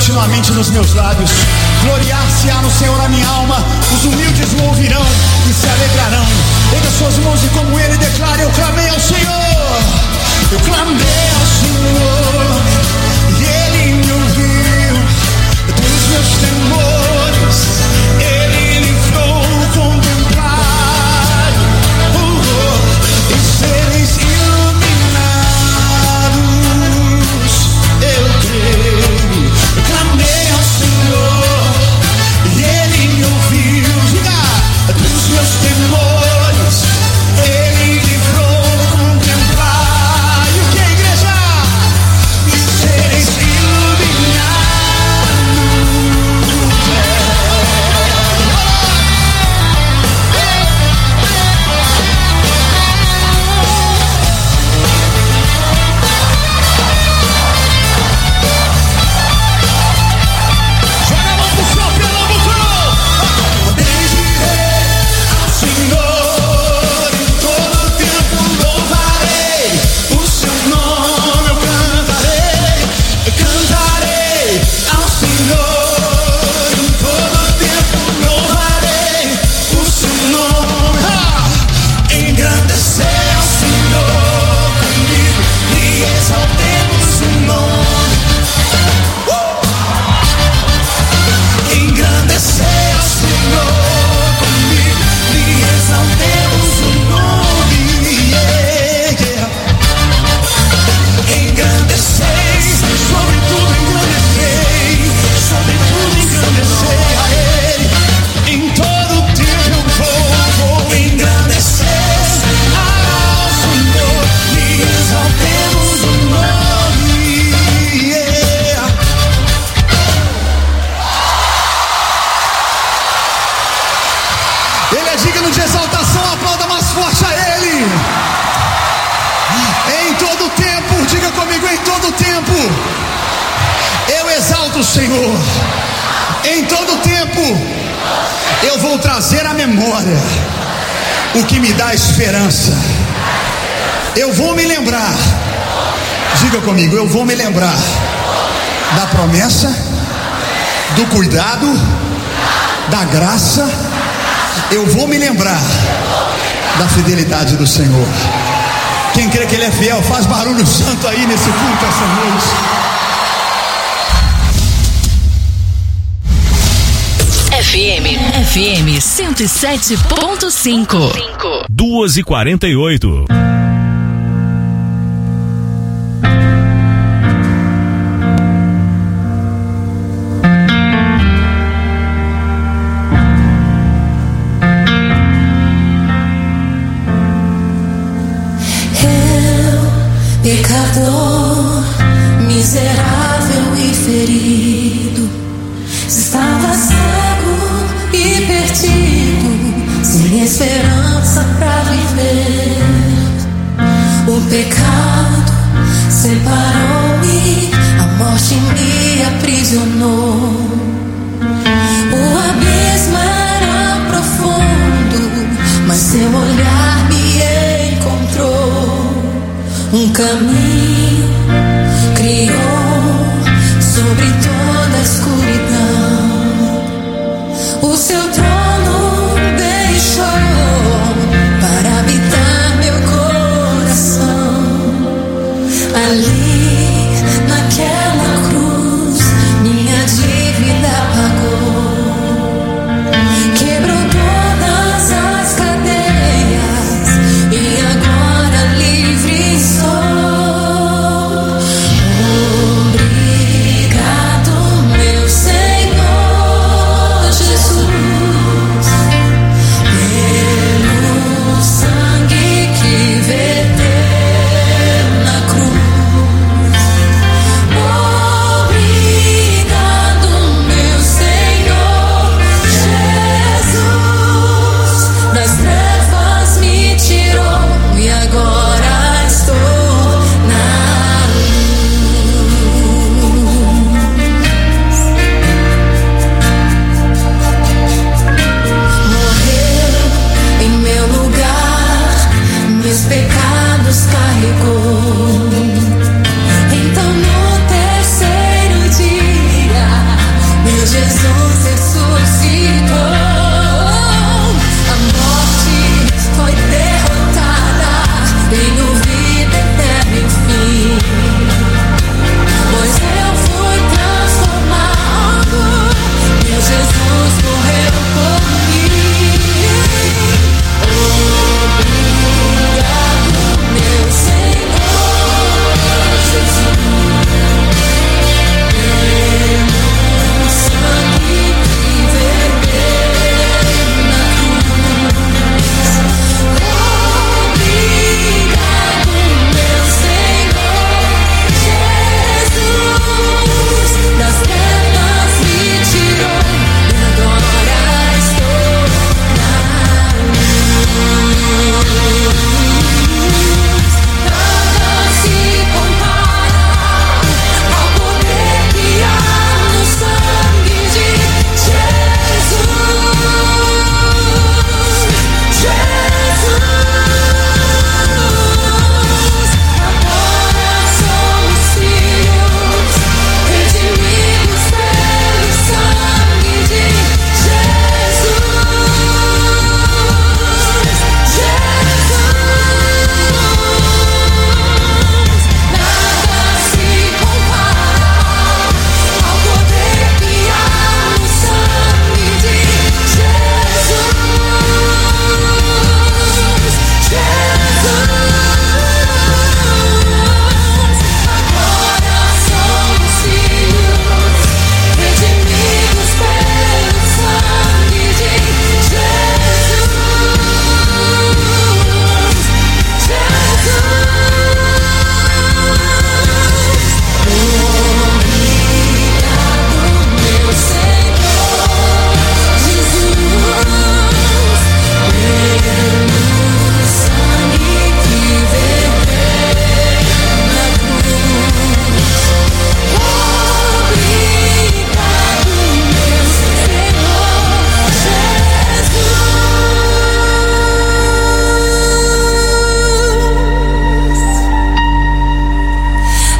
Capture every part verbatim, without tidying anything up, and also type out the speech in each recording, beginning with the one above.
continuamente nos meus lábios. Gloriar-se-á no Senhor a minha alma, os humildes o ouvirão e se alegrarão. Erga suas mãos e como ele declara: eu clamei ao Senhor, eu clamei ao Senhor, e ele me ouviu dos meus temores, ele livrou o contemplado, oh, oh, e seres iluminados. Eu creio, eu clamei ao Senhor, e ele me ouviu. Diga, dos meus temores, ele livrou o contemplar. E o que, igreja? E seres Senhor, em todo tempo eu vou trazer à memória o que me dá esperança. Eu vou me lembrar, diga comigo, eu vou me lembrar da promessa, do cuidado, da graça. Eu vou me lembrar da fidelidade do Senhor. Quem crê que Ele é fiel, faz barulho santo aí nesse culto essa noite. F M, F M cento e sete ponto cinco. duas e quarenta e oito. Eu, pecador, miserável e ferido, estava cego e perdido, sem esperança pra viver. O pecado separou-me, a morte me aprisionou. O abismo era profundo, mas seu olhar me encontrou. Um caminho criou sobre toda a escuridão. O seu trono deixou para habitar meu coração. Ali, naquela cruz, minha dívida pagou. Quebrou todas as cadeias e agora livre sou. Obrigado, meu Senhor Jesus.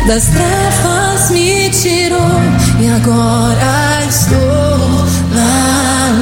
das trevas me tirou e agora estou na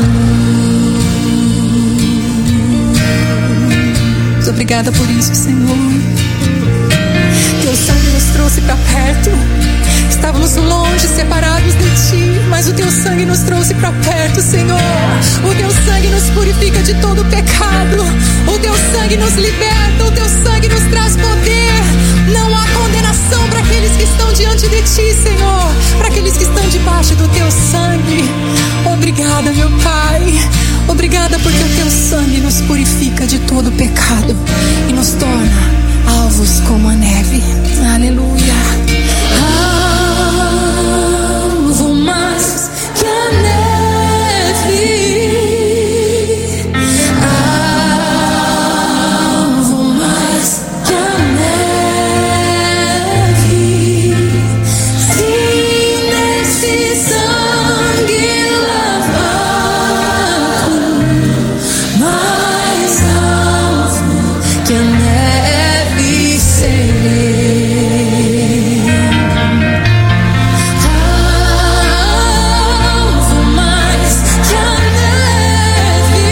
luz. Obrigada por isso, Senhor. Teu sangue nos trouxe pra perto. Estávamos longe, separados de Ti, mas o Teu sangue nos trouxe pra perto, Senhor. O Teu sangue nos purifica de todo pecado. O Teu sangue nos liberta. O Teu sangue nos traz poder. Não há condenação para aqueles que estão diante de Ti, Senhor, para aqueles que estão debaixo do Teu sangue. Obrigada, meu Pai. Obrigada porque o Teu sangue nos purifica de todo pecado e nos torna alvos como a neve. Aleluia. Alvo mais que a neve. Alvo mais que a neve. Sim, nesse sangue lavado, mais alvo que a neve serei. Alvo mais que a neve.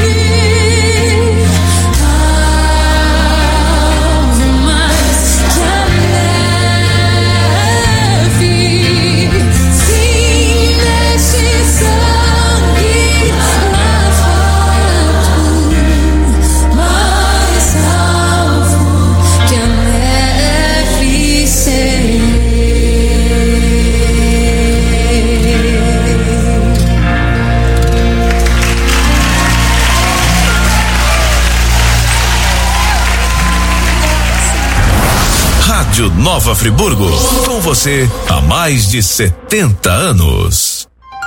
Alvo mais que a neve. Sim, neste sangue lavado, mais alvo que a neve serei. Rádio Nova Friburgo, com você há mais de setenta anos.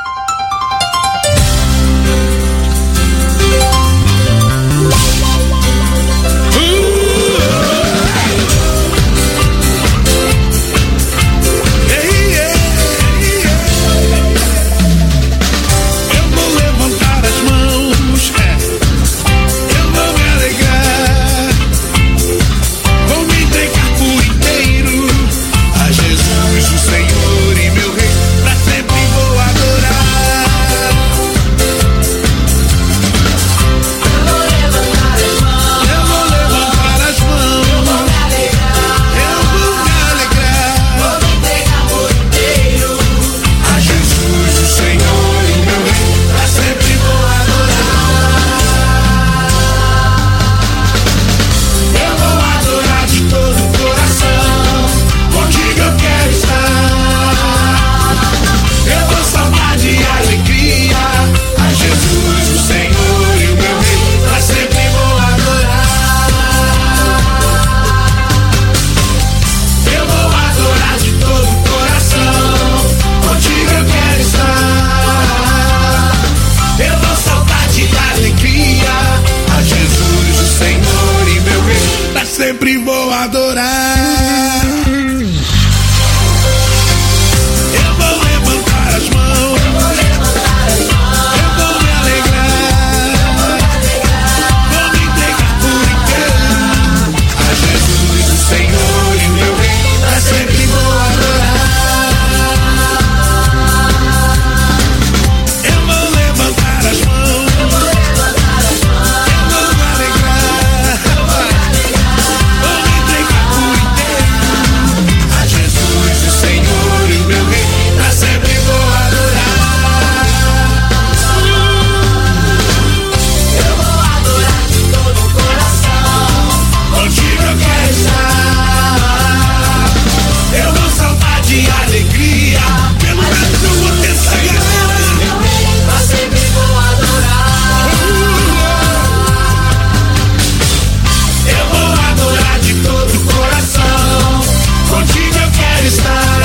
Eu vou levantar as mãos, é. Eu vou me alegrar, vou me entregar por inteiro a Jesus, o Senhor e meu Rei, pra sempre vou adorar. Eu vou levantar as mãos, eu vou levantar as mãos, eu vou me alegrar, eu vou me alegrar, vou me entregar por inteiro a Jesus, o Senhor e meu Rei, pra sempre vou adorar. Eu vou adorar de todo o coração, contigo eu quero estar. Eu vou saltar de alegria a Jesus, o Senhor e o meu Rei, pra sempre vou adorar. Eu vou adorar de todo o coração, contigo eu quero estar. Eu vou saltar de alegria a Jesus, o Senhor e meu Rei, pra sempre vou adorar. Eu vou levantar as mãos, eu vou levantar as mãos, eu vou me alegrar, vou me entregar por inteiro a Jesus, o Senhor e o meu Rei, pra sempre vou adorar. Eu vou levantar as mãos, eu vou levantar as mãos, eu vou me alegrar, vou me entregar por inteiro a Jesus, o Senhor e o meu Rei, pra sempre vou adorar. Eu vou adorar de todo o coração, contigo eu quero estar. Eu vou saltar de alegria, pelo menos eu vou tentar isso. Pra sempre vou adorar. Eu vou adorar de todo o coração, contigo eu quero estar.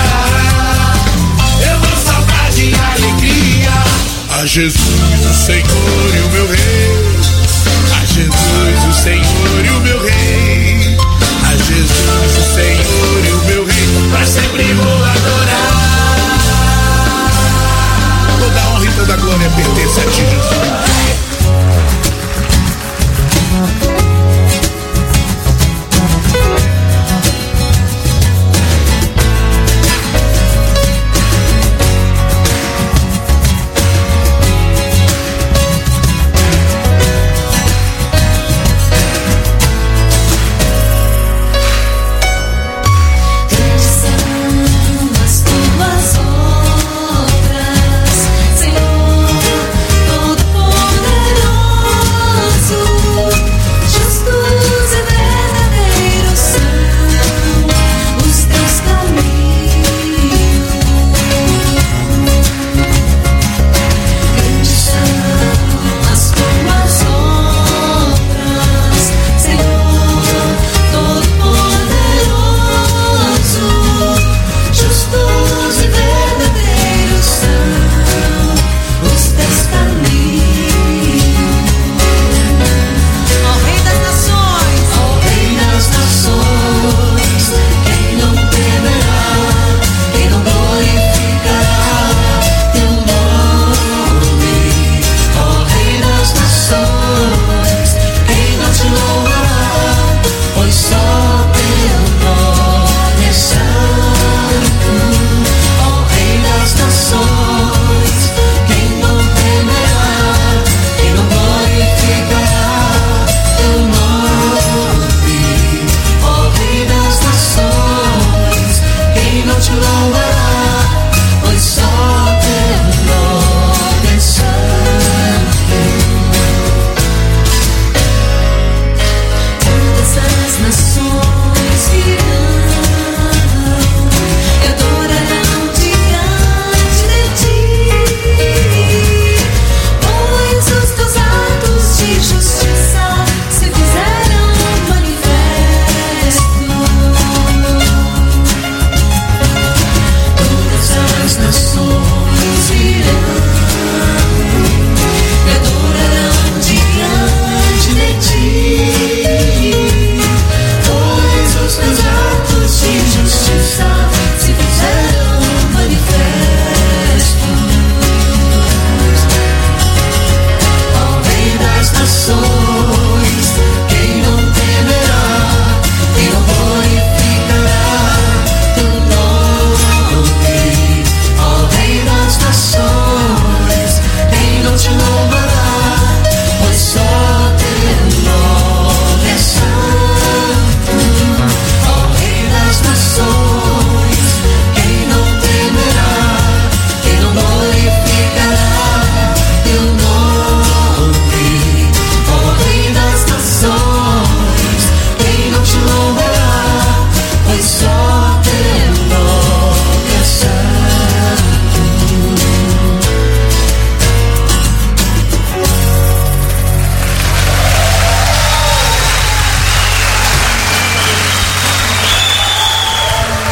Eu vou saltar de alegria a Jesus, o Senhor e o meu Rei. A Jesus, o Senhor e o meu Rei. A Jesus, o Senhor e o meu Rei, pra sempre vou adorar. Toda a honra e toda a glória pertence a ti, Jesus.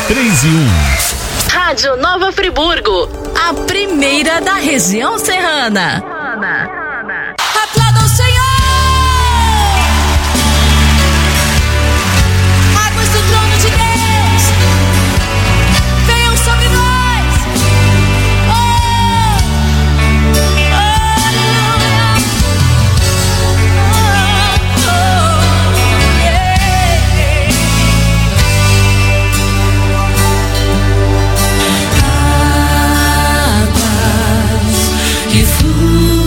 três e um. Rádio Nova Friburgo, a primeira da região serrana. Aplauda o Senhor! Águas do trono de Deus, venham sobre nós. Oh, aleluia. Oh, oh, yeah. Águas que fluem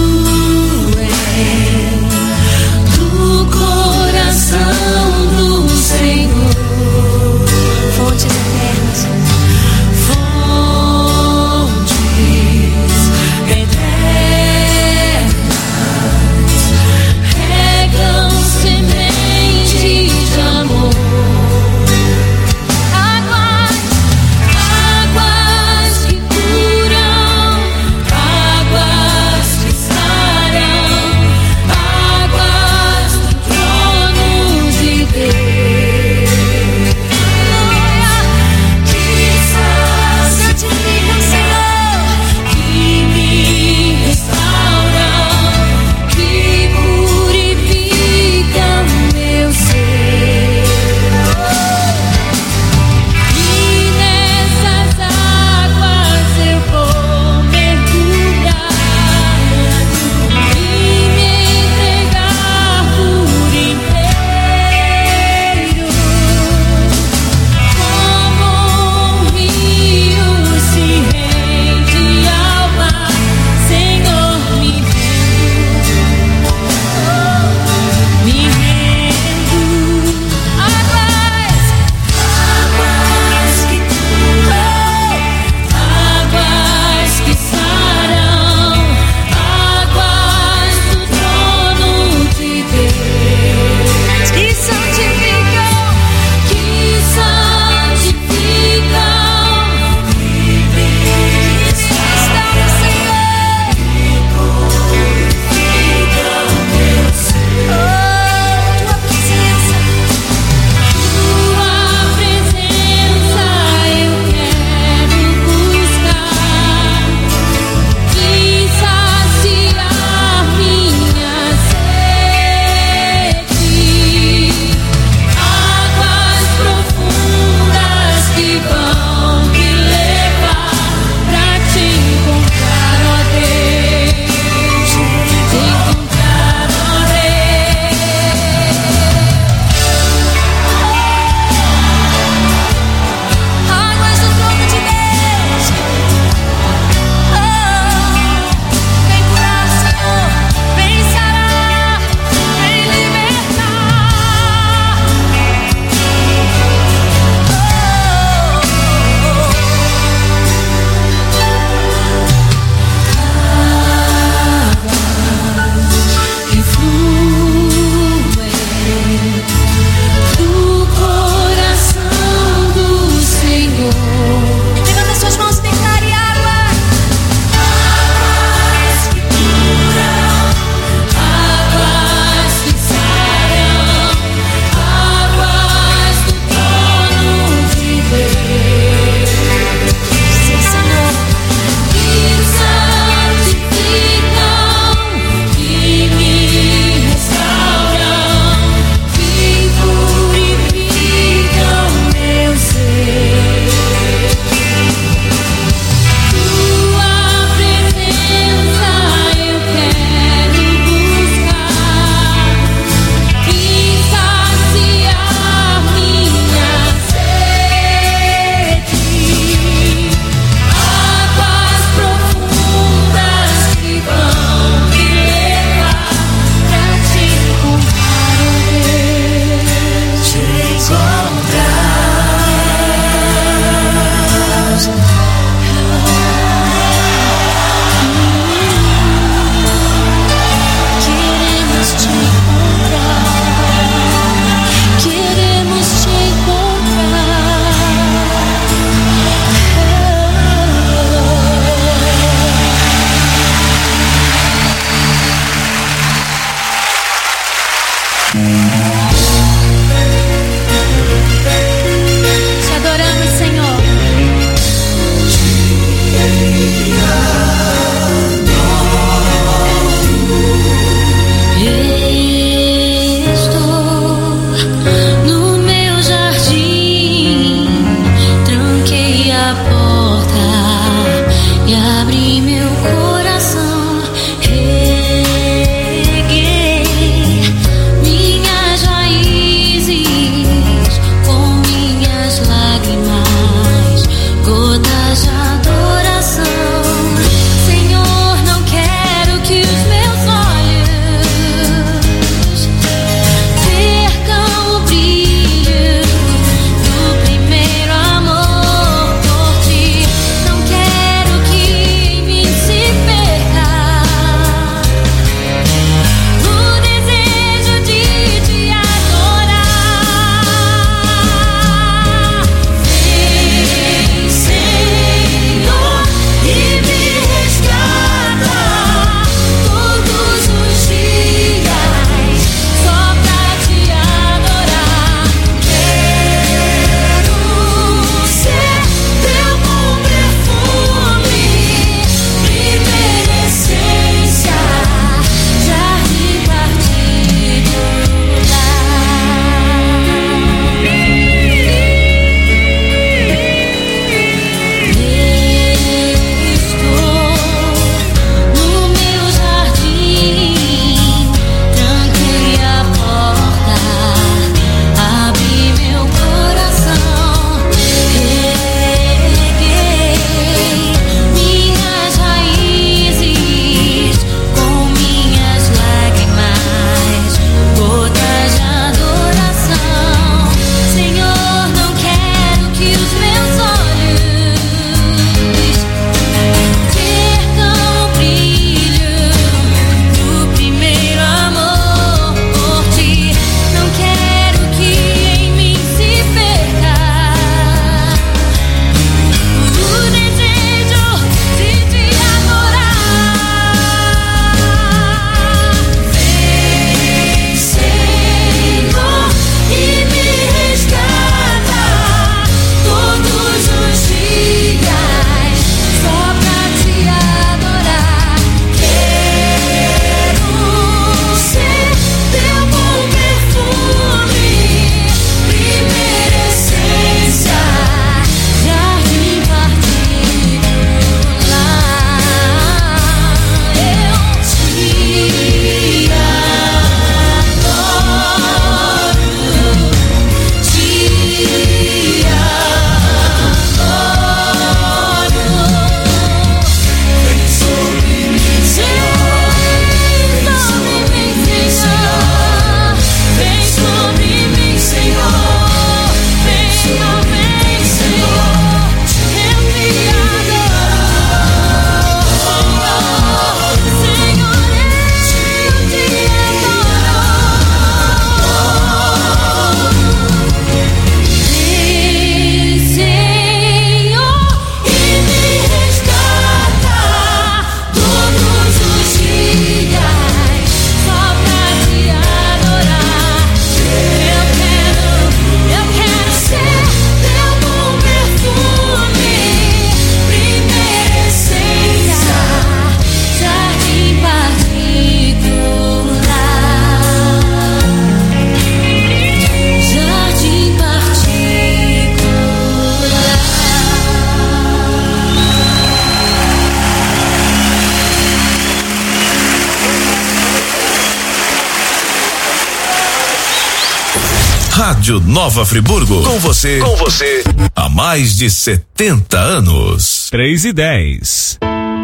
Rádio Nova Friburgo. Com você, com você, há mais de setenta anos. três e dez.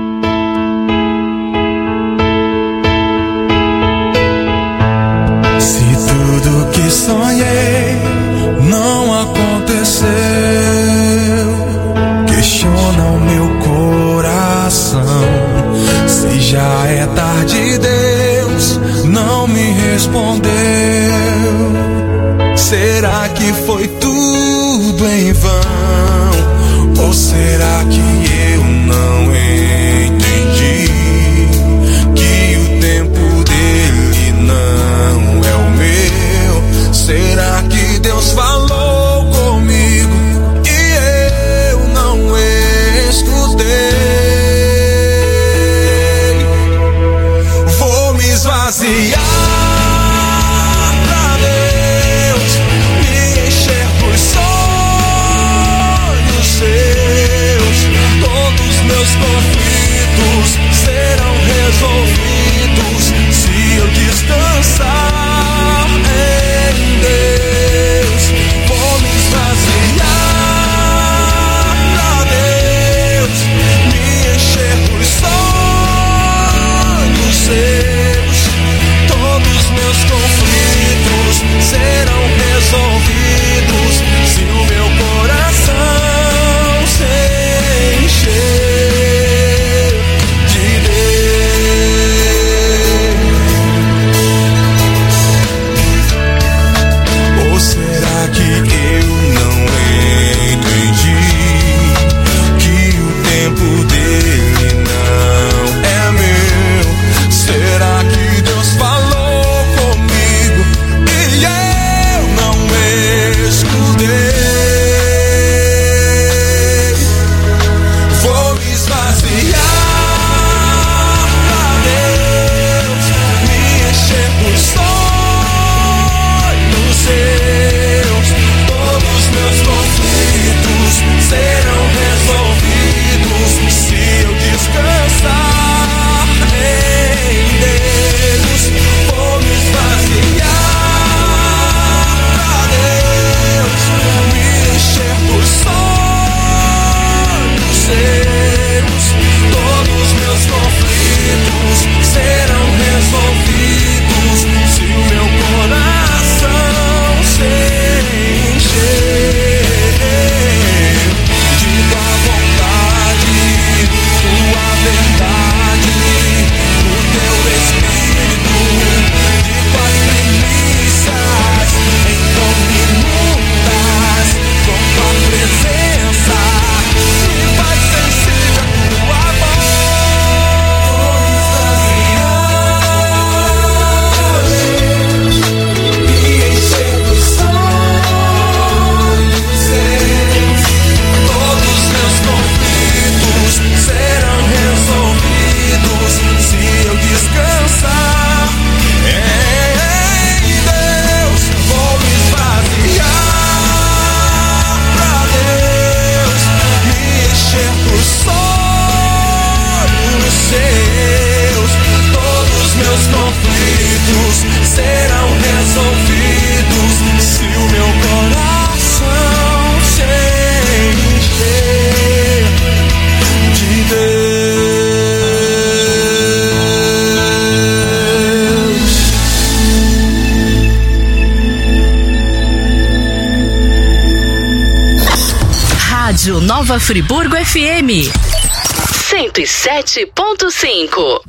Se tudo que sonhei não aconteceu, questiona o meu coração. Se já é tarde, Deus não me respondeu. Será que foi tudo em vão? Ou será que eu não entendi que o tempo dele não é o meu? Será que Deus falou comigo e eu não escutei? Vou me esvaziar pra Deus me encher por sonhos seus. Todos meus conflitos serão resolvidos se eu descansar em Deus. Vou me esvaziar pra Deus me encher por sonhos seus. Todos meus conflitos serão resolvidos se o meu coração se encher de Deus. Ou será que eu não entendi que o tempo dele não é meu? Será que Deus falou comigo e eu não escutei? Vou me esvaziar pra Deus me encher por sonhos seus. Todos meus conflitos serão resolvidos se eu descansar em Deus. Vou me esvaziar pra Deus me encher por sonhos seus. Todos meus conflitos serão resolvidos se o meu coração se encher de tua vontade, tua verdade, o teu espírito, de tuas primícias. Então me inundas com tua presença, me faz sensível a tua voz. Me encher dos sonhos seus. Todos meus conflitos serão resolvidos se eu descansar em Deus. Vou me esvaziar pra Deus me encher por sonhos seus. Todos meus conflitos serão resolvidos se o meu coração se encher de Deus. Rádio Nova Friburgo F M cento e sete ponto cinco.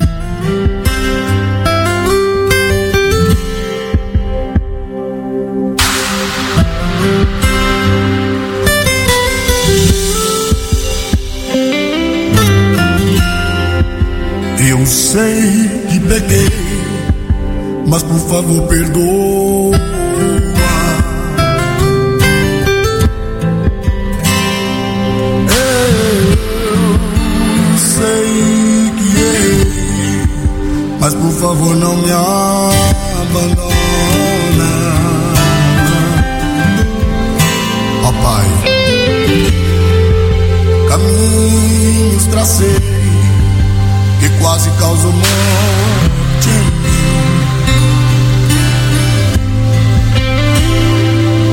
Eu sei que peguei, mas por favor perdoa. Eu sei que errei, mas por favor não me abandona. Ó Pai, caminhos tracei que quase causam morte em mim.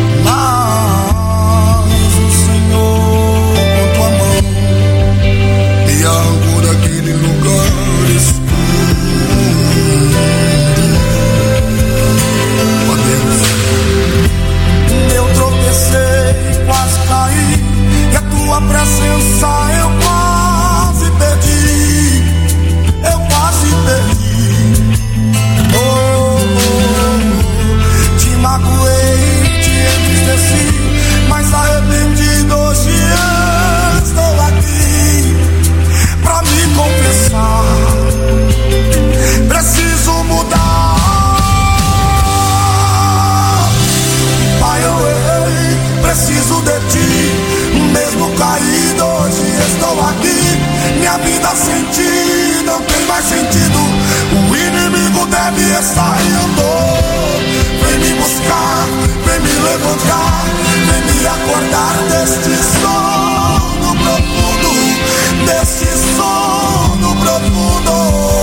deve estar indo. Vem me buscar, vem me levantar, vem me acordar deste sono profundo, deste sono profundo.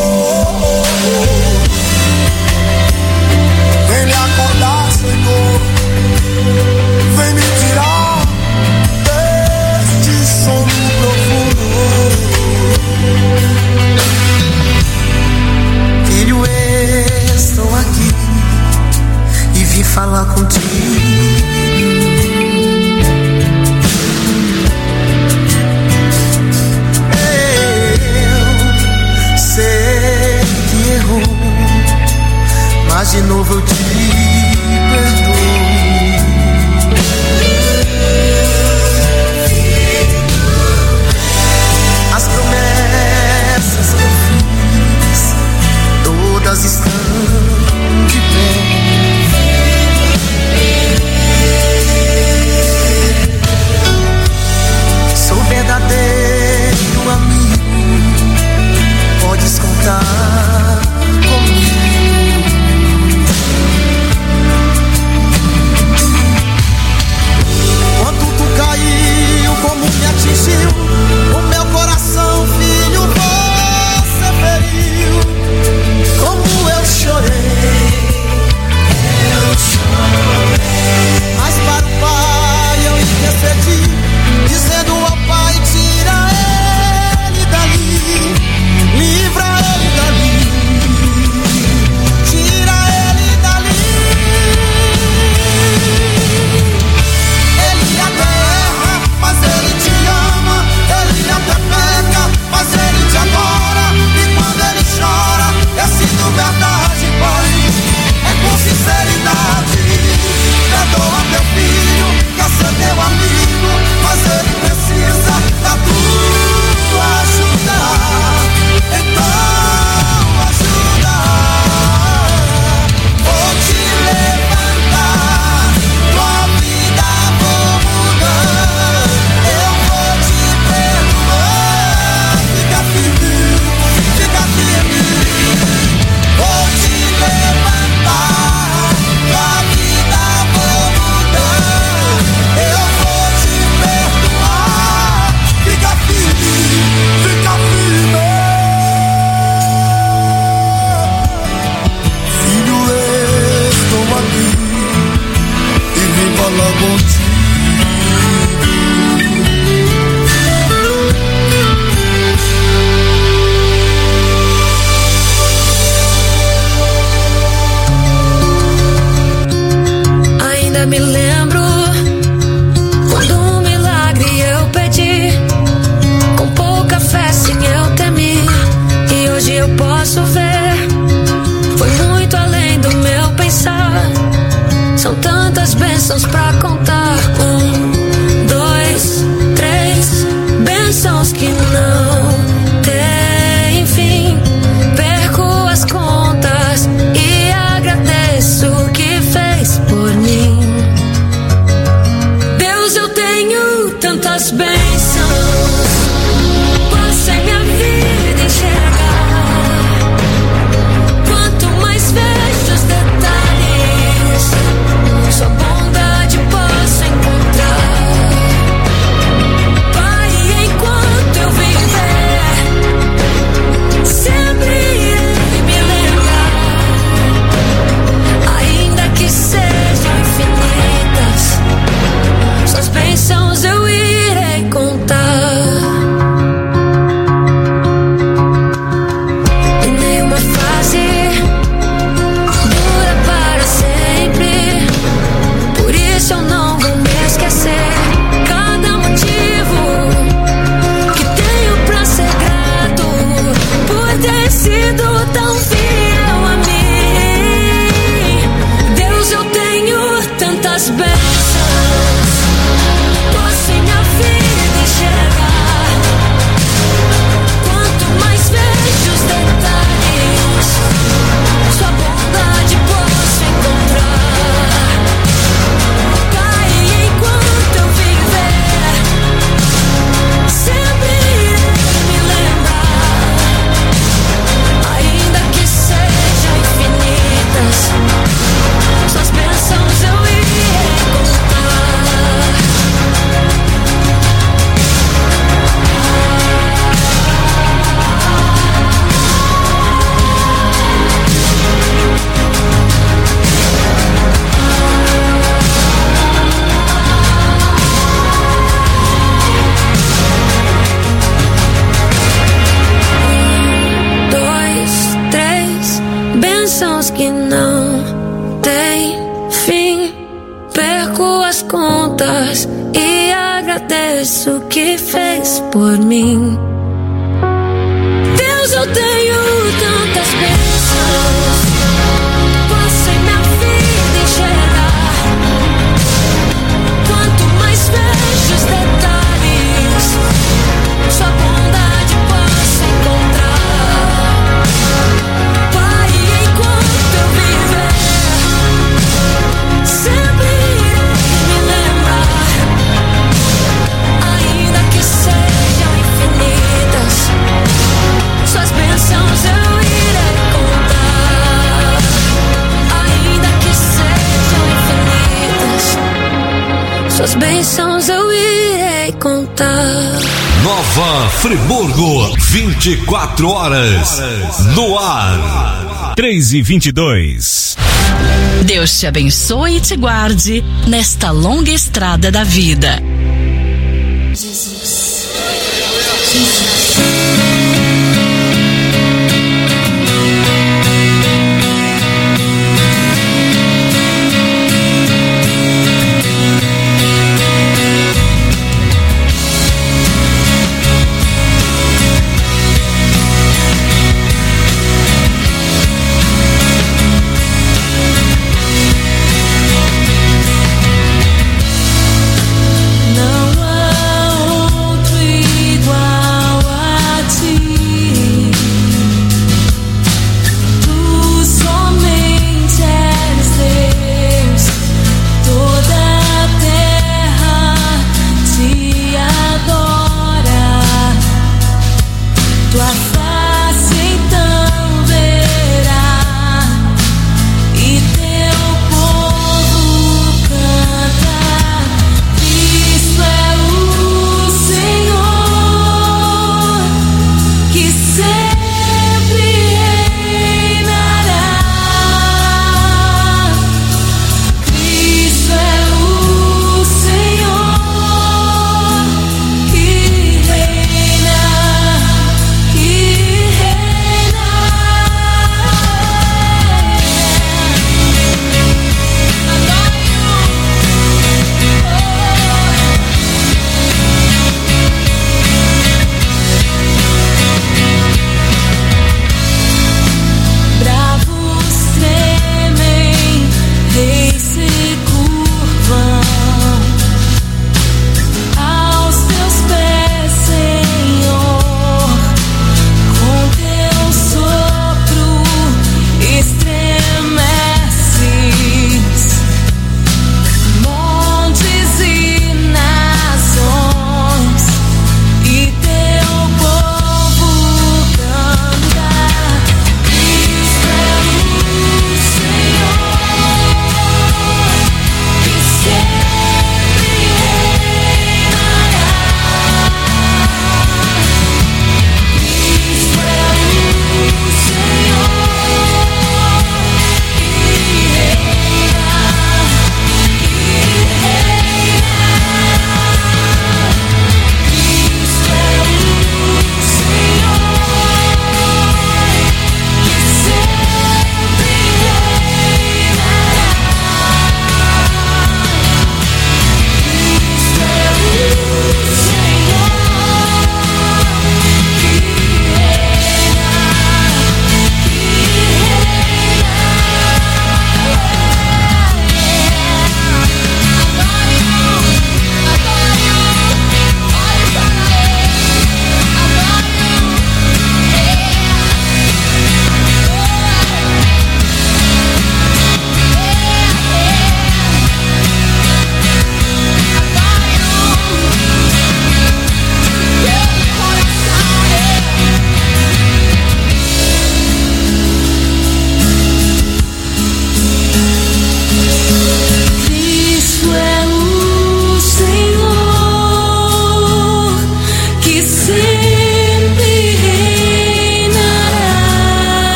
Vem me acordar, Senhor, vem me tirar deste sono profundo. Filho, estou aqui e vim falar contigo. Eu sei que errou, mas de novo eu te perdoo. As promessas que eu fiz, todas estão de pé. Sou verdadeiro amigo, podes contar comigo. Quando tu caiu, como me atingiu o meu coração, filho, você feriu. Como eu chorei, eu chorei. Mas para o Pai eu intercedi, dizendo ao Pai: tira ele dali, livra ele dali, tira ele dali. Ele até erra, mas ele te ama. Ele até peca, mas ele te adora. E quando ele chora, é sinto verdade, Pai, é com sinceridade. Perdoa teu filho, quer ser teu amigo, mas ele precisa da tua ajuda. Então ajuda. Vou te levantar, tua vida vou mudar. Eu vou te perdoar. Fica firme, fica firme. Vou te levantar, tua vida vou mudar. Eu vou te perdoar. Fica firme, fica firme. Filho, estou aqui e vim falar contigo. Ainda me lembro quando um milagre eu pedi, com pouca fé sim eu temi, e hoje eu posso ver, foi muito além do meu pensar. São tantas bênçãos pra contar. Um, dois, três bênçãos que não tem fim. Perco as contas e agradeço o que fez por mim. Deus, eu tenho tantas bênçãos, você minha vida enxergar. Quanto mais vejo os detalhes, sua bondade posso bênçãos que não têm fim. Perco as contas e agradeço o que fez por mim. Deus, eu tenho tantas bênçãos, posso em minha vida enxergar. Quanto mais vejo os detalhes, sua bondade posso encontrar. Pai, enquanto eu viver, sempre irei me lembrar. Ainda que sejam infinitas, suas bênçãos eu irei contar. Ainda que sejam infinitas, suas bênçãos eu irei contar. Nova Friburgo, vinte e quatro horas no ar. três e vinte e dois. Deus te abençoe e te guarde nesta longa estrada da vida. Jesus. Jesus. Não há outro igual a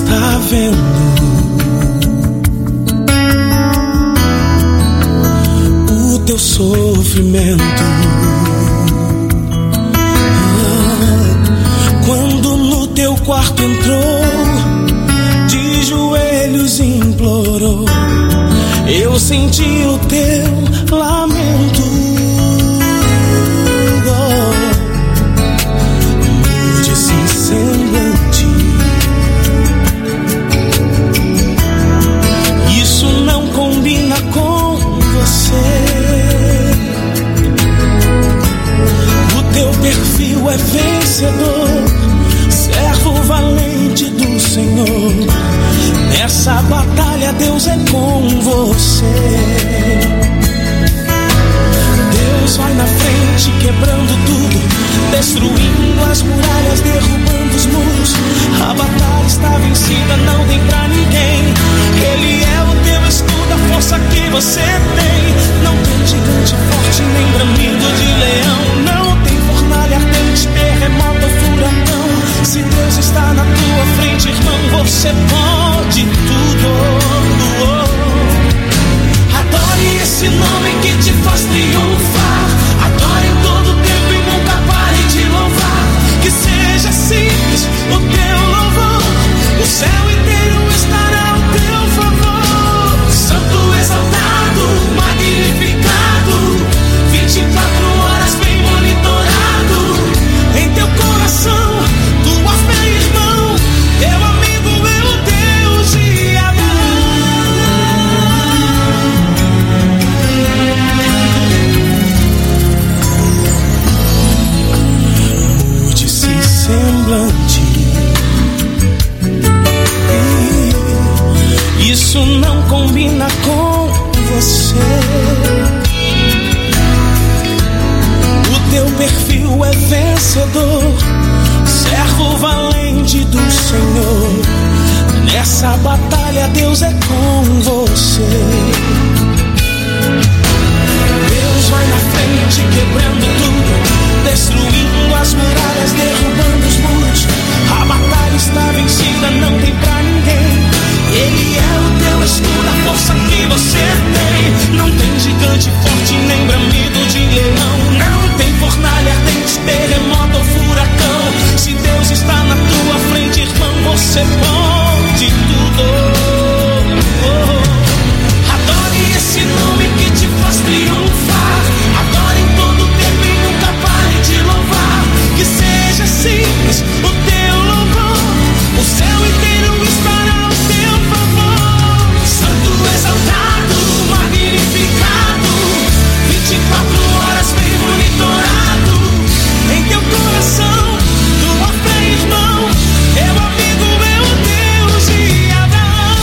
está vendo o teu sofrimento. Ah, quando no teu quarto entrou, de joelhos implorou, eu senti o teu lamento. Mude esse semblante. Isso não combina com você. O teu perfil é vencedor, servo valente do Senhor. Nessa batalha Deus é com você. Deus vai na frente quebrando tudo, destruindo as muralhas, derrubando os muros. A batalha está vencida, não tem pra ninguém. Ele é o teu escudo, a força que você tem. Não tem gigante forte, nem bramido de leão. Não tem fornalha ardente, terremoto ou furacão. Se Deus está na tua frente, irmão, você pode tudo. Adore esse nome que te faz triunfar. Adore em todo tempo e nunca pare de louvar. Que seja simples o teu louvor, o céu inteiro estará ao teu favor. Santo, exaltado, magnificado, vinte e quatro horas bem monitorado. Em teu coração, tua fé, irmão, teu amigo, meu Deus de mude esse semblante. Isso não combina com você. O teu perfil é vencedor, servo valente do Senhor. Nessa batalha Deus é com você. Deus vai na frente quebrando tudo, destruindo as muralhas, derrubando os muros. A batalha está vencida, não tem pra ninguém. Ele é o teu escudo, a força que você tem. Não tem gigante forte, nem bramido de leão. Não tem fornalha ardente, terremoto ou furacão. Se Deus está na tua frente, irmão, você pode tudo. Adore esse nome que te faz triunfar. Adore em todo tempo e nunca pare de louvar. Que seja simples o teu louvor, o céu inteiro estará ao teu favor. Santo, exaltado, magnificado, vinte e quatro horas bem monitorado. Em teu coração, tua fé, irmão, teu amigo, meu Deus de Abraão.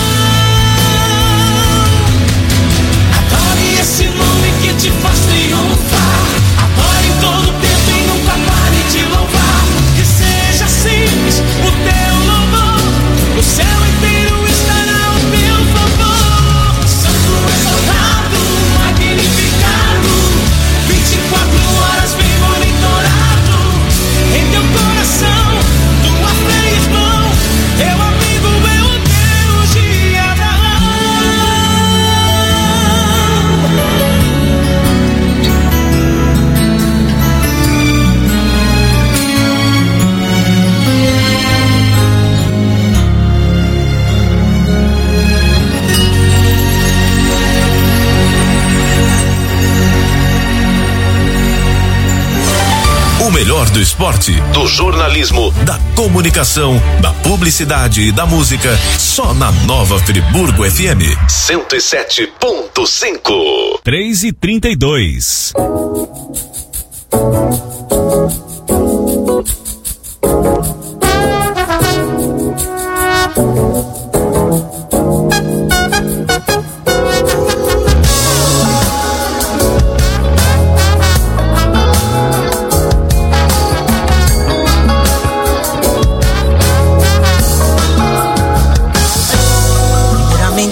Adore esse nome que te faz triunfar. Adore em todo tempo e nunca pare de louvar. Que seja simples o teu louvor, o céu inteiro estará ao teu favor. Santo, exaltado, magnificado, vinte e quatro horas bem monitorado. Em teu coração, tua fé, irmão, teu amigo, meu Deus de Abraão. O melhor do esporte, do jornalismo, da comunicação, da publicidade e da música, só na Nova Friburgo F M cento e sete ponto cinco. três e trinta e dois.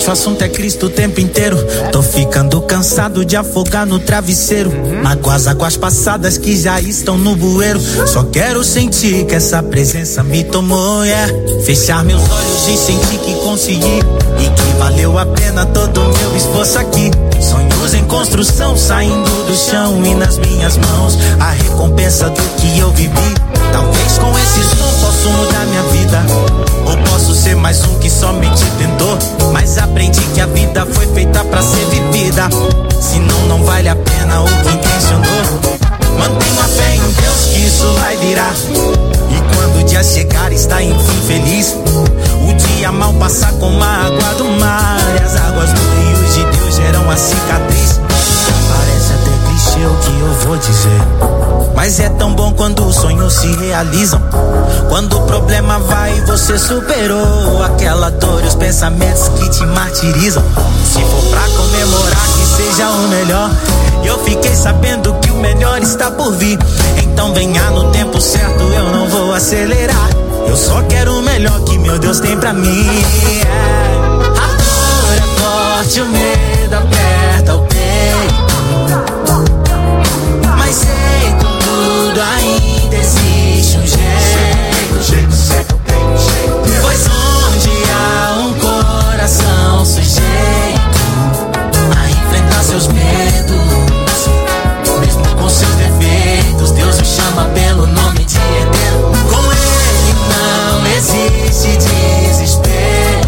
Ultimamente o assunto é Cristo o tempo inteiro. Tô ficando cansado de afogar no travesseiro. Magoas, águas passadas que já estão no bueiro. Só quero sentir que essa presença me tomou, yeah. Fechar meus olhos e sentir que consegui e que valeu a pena todo o meu esforço aqui. Sonhos em construção saindo do chão e nas minhas mãos a recompensa do que eu vivi. Talvez com esse som posso mudar minha vida, ou posso ser mais um que somente tentou. Mas aprendi que a vida foi feita pra ser vivida, senão não vale a pena o que intencionou. Mantenho a fé em Deus que isso vai virar, e quando o dia chegar está enfim feliz. O dia mal passar como a água do mar, e as águas do rio de Deus geram a cicatriz. Parece até clichê o que eu vou dizer, mas é tão bom quando os sonhos se realizam. Quando o problema vai e você superou aquela dor e os pensamentos que te martirizam. Se for pra comemorar, que seja o melhor. Eu fiquei sabendo que o melhor está por vir, então venha no tempo certo, eu não vou acelerar. Eu só quero o melhor que meu Deus tem pra mim, yeah. A dor é forte, o medo aperta o peito, mas sei que tudo ainda existe um jeito. Pois onde há um coração sujeito a enfrentar seus medos, mesmo com seus defeitos, Deus o chama pelo nome de herdeiro. Com ele não existe desespero,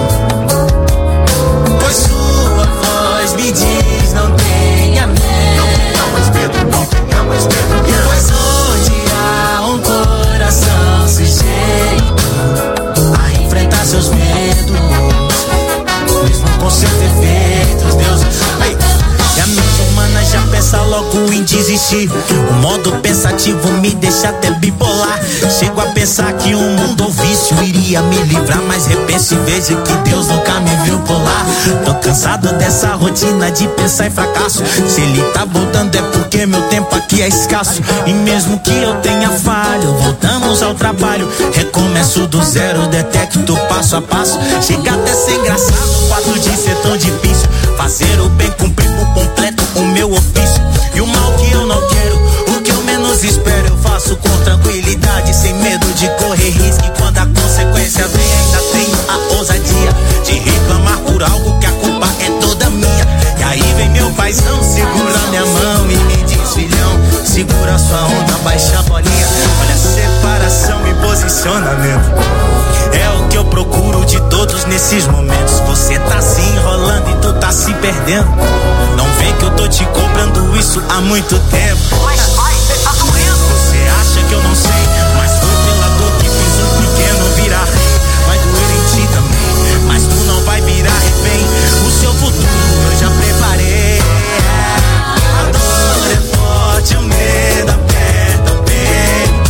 pois sua voz me diz não tenha medo. Não tenha mais medo, não tenha mais medo, yeah. Pois onde há um coração sujeito a enfrentar seus medos, mesmo com seus defeitos, Deus o chama. Hey. E a mente humana já pensa logo em desistir. O modo pensativo me deixa até bipolar. Chego a pensar que um mundo ou vício iria me livrar, mas repenso e vejo que Deus nunca me viu pular. Tô cansado dessa rotina de pensar em fracasso. Se ele tá voltando é porque meu tempo aqui é escasso. E mesmo que eu tenha falho, voltamos ao trabalho. Recomeço do zero, detecto passo a passo. Chega até ser engraçado o fato de ser tão difícil fazer o bem, cumprir por completo o meu ofício. E o mal que eu não quero, o que eu menos espero, eu faço com tranquilidade, sem medo de correr risco. E quando a consequência vem, ainda tenho a ousadia de reclamar por algo que a culpa é toda minha. E aí vem meu paizão, segura minha mão e me diz: filhão, segura sua onda, baixa a bolinha. Olha a separação e posicionamento, é o que eu procuro de todos nesses momentos. Você tá se enrolando e tu tá se perdendo. Não vem que eu tô te cobrando isso há muito tempo. Mas pai, você tá doendo. Você acha que eu não sei, mas foi pela dor que fiz um pequeno virar rei. Vai doer em ti também, mas tu não vai virar refém. O seu futuro eu já preparei. A dor é forte, o medo aperta o peito,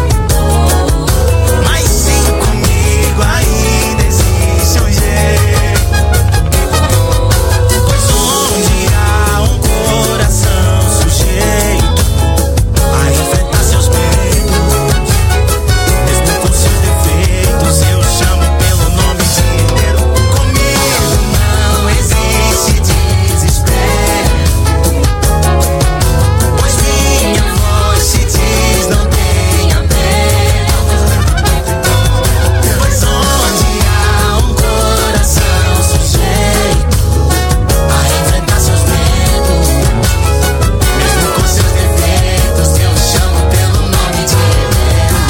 mas sim, comigo ainda existe um jeito. Pois onde há um coração sujeito a enfrentar seus medos, mesmo com seus defeitos, eu chamo pelo nome de herdeiro. Comigo não existe desespero, pois minha voz te diz não tenha medo. Pois onde há um coração sujeito a enfrentar seus medos, mesmo com seus defeitos, eu chamo pelo nome de herdeiro.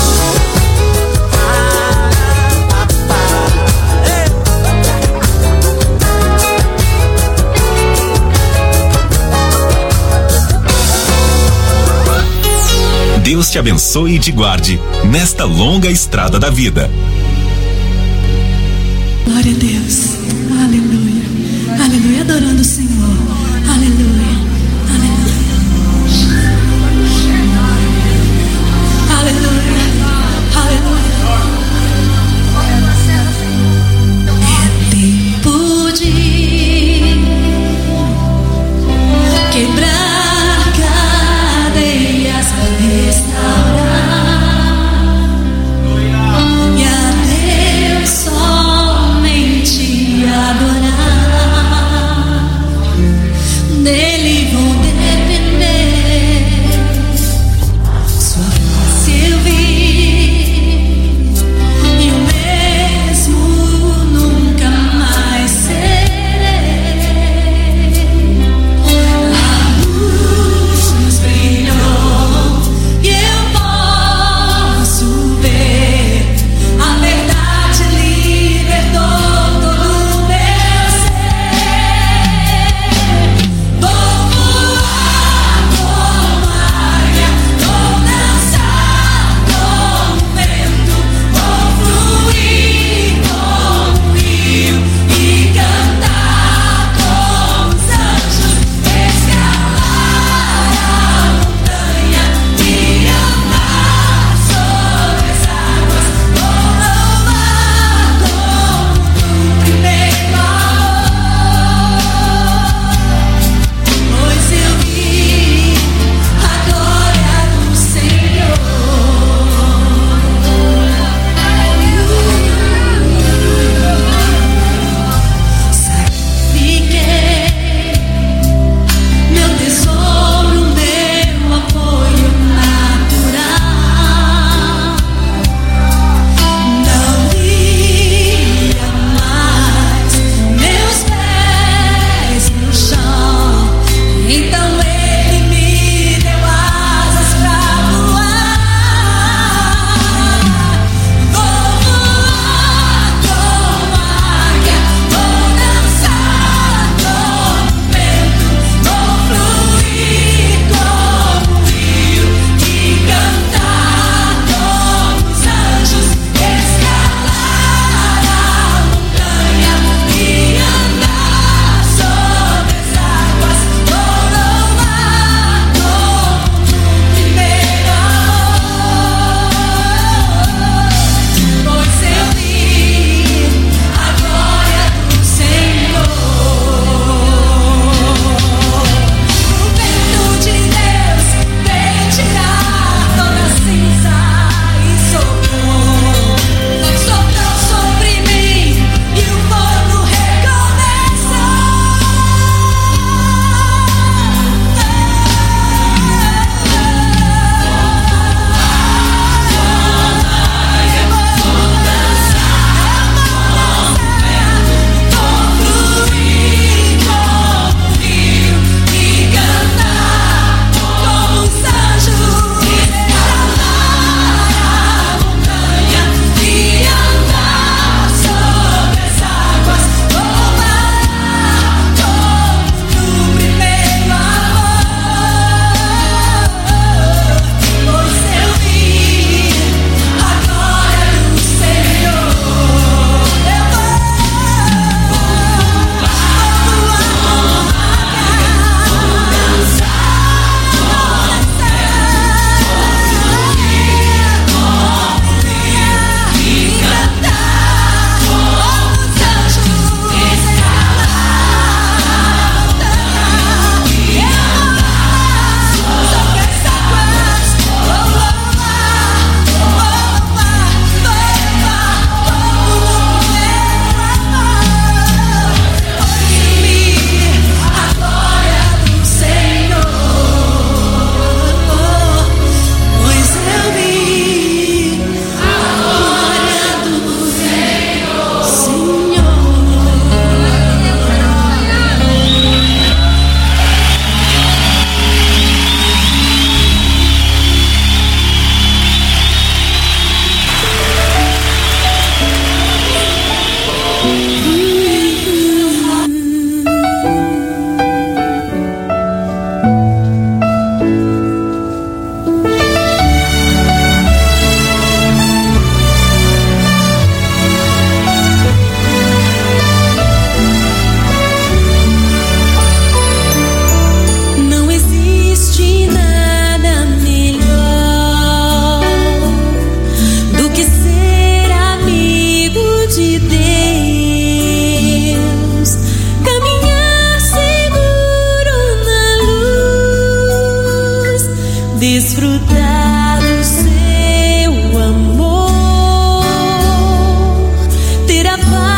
Deus te abençoe e te guarde nesta longa estrada da vida. Glória a Deus. Aleluia. Aleluia. Adorando o Senhor. Aleluia. Aleluia. Aleluia. Aleluia. É tempo de quebrar cadeias, restaurar. E a Deus somente adorar. Desfrutar do seu amor, ter a paz.